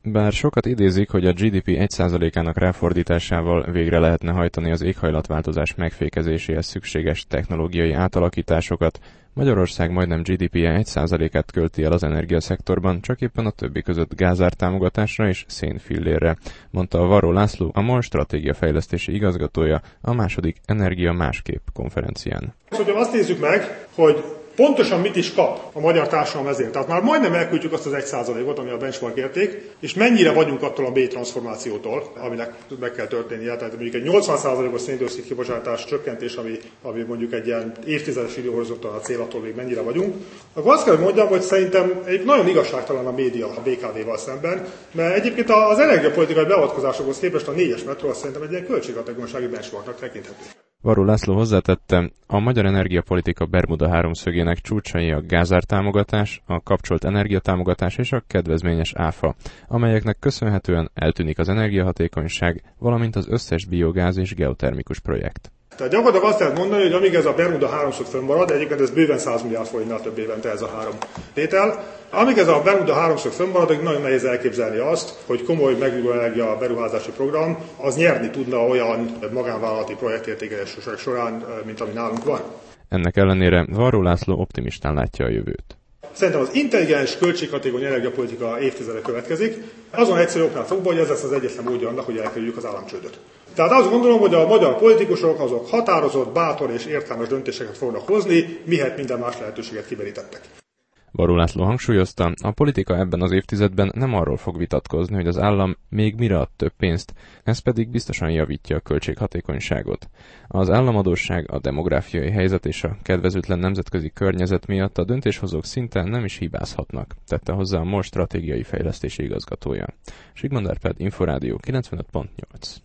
Bár sokat idézik, hogy a GDP 1%-ának ráfordításával végre lehetne hajtani az éghajlatváltozás megfékezéséhez szükséges technológiai átalakításokat, Magyarország majdnem GDP-je 1%-át költi el az energiaszektorban, csak éppen a többi között gázártámogatásra és szénfillérre, mondta a Varró László, a MOL stratégiafejlesztési igazgatója a második Energia Másképp konferencián. Hogyha azt nézzük meg, hogy pontosan mit is kap a magyar társadalom ezért. Tehát már majdnem elküldjük azt az 1%-ot, ami a benchmark érték, és mennyire vagyunk attól a mély transformációtól, aminek meg kell történnie. Tehát mondjuk egy 80%-os széndioxid kibocsátás csökkentés, ami mondjuk egy ilyen évtizedes időhorizonton a cél, attól még mennyire vagyunk. Akkor azt kell, hogy mondjam, hogy szerintem egy nagyon igazságtalan a média a BKV-val szemben, mert egyébként az energiapolitikai beavatkozásokhoz képest a 4-es metró azt szerintem egy ilyen költséghatékonysági benchmarknak tekinthető. Varró László hozzátette, a magyar energiapolitika Bermuda háromszögének csúcsai a gázártámogatás, a kapcsolt energiatámogatás és a kedvezményes áfa, amelyeknek köszönhetően eltűnik az energiahatékonyság, valamint az összes biogáz és geotermikus projekt. Tehát gyakorlatilag azt lehet mondani, hogy amíg ez a Bermuda háromszög fönnmarad, egyébként ez bőven 100 milliárd forintnál több évente ez a három tétel, amíg ez a Bermuda háromszög fönnmarad, nagyon nehéz elképzelni azt, hogy komoly megújuló energia beruházási program az nyerni tudna olyan magánvállalati projektértékelések során, mint ami nálunk van. Ennek ellenére Varró László optimistán látja a jövőt. Szerintem az intelligens, költséghatékony energiapolitika évtizede következik, azon egyszerű oknál fogva, hogy ez lesz az egyetlen módja annak, hogy elkerüljük az államcsődöt. Tehát azt gondolom, hogy a magyar politikusok azok határozott, bátor és értelmes döntéseket fognak hozni, mihet minden más lehetőséget kimerítettek. Varró László hangsúlyozta, a politika ebben az évtizedben nem arról fog vitatkozni, hogy az állam még mire ad több pénzt, ez pedig biztosan javítja a költséghatékonyságot. Az államadósság, a demográfiai helyzet és a kedvezőtlen nemzetközi környezet miatt a döntéshozók szinte nem is hibázhatnak, tette hozzá a MOL stratégiai fejlesztési igazgatója. Sigmond Árpád, Inforádió 95.8.